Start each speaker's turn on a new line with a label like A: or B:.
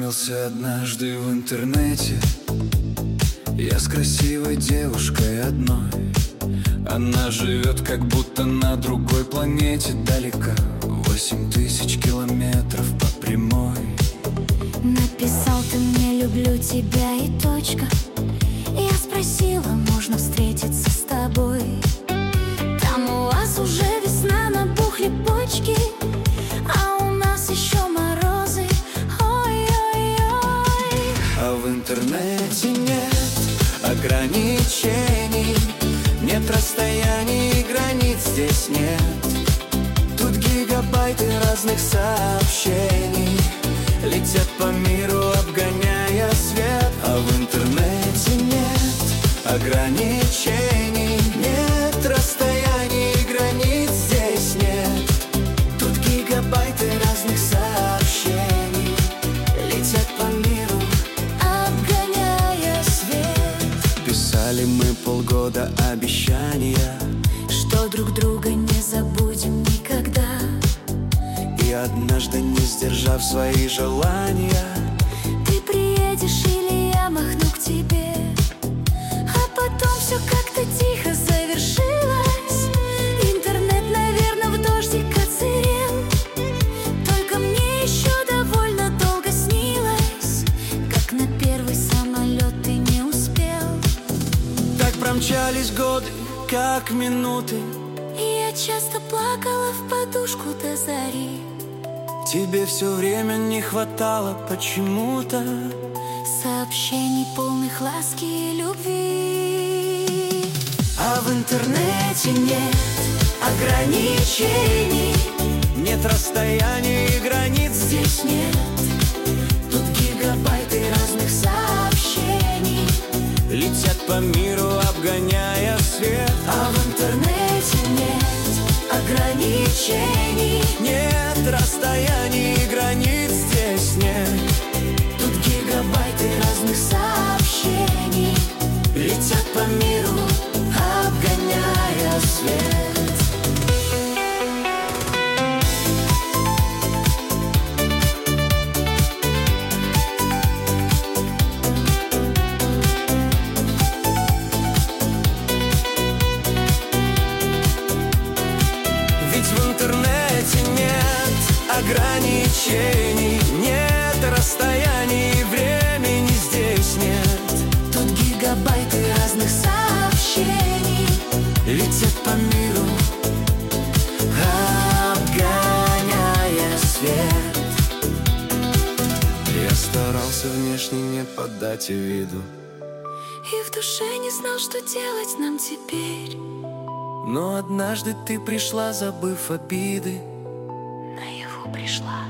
A: Познакомился однажды в интернете я с красивой девушкой одной. Она живет как будто на другой планете, далеко 8000 километров по прямой.
B: Написал ты мне: люблю тебя и точка. Я спросила: можно встретиться с тобой? Там у вас уже весна, набухли почки, а у нас еще морозы. Ой-ой-ой.
A: А в интернете нет ограничений, нет расстояний и границ здесь нет. Тут гигабайты разных сообщений летят по миру, обгоняя свет. А в интернете нет ограничений, нет расстояний и границ здесь нет. Тут гигабайты разных сообщений летят по миру,
B: Обгоняя свет.
A: писали мы полгода обещания,
B: Что друг друга не забудем никогда.
A: и однажды, не сдержав свои желания,
B: Ты приедешь или я махну к тебе, а потом все как-то тихо завершилось. Интернет, наверное, в дождик отсырел. Только мне еще довольно долго снилось, как на первый самолет ты не успел.
A: так промчались годы, как минуты.
B: И я часто плакала в подушку до зари.
A: Тебе все время не хватало почему-то
B: Сообщений полных ласки и любви.
A: А в интернете нет ограничений, нет расстояний и границ здесь нет.
B: Тут гигабайты разных сообщений
A: Летят по миру, обгоняя свет.
B: А в интернете нет ограничений,
A: Нет расстояний и границ здесь нет.
B: тут гигабайты разных сообщений
A: Летят по миру,
B: обгоняя свет.
A: ведь в интернете нет ограничений, нет расстояний и времени здесь нет.
B: Тут гигабайты разных сообщений
A: Летят по миру, обгоняя свет. Я старался внешне не подать и виду,
B: и в душе не знал, что делать нам теперь.
A: но однажды ты пришла, забыв обиды.
B: Наяву пришла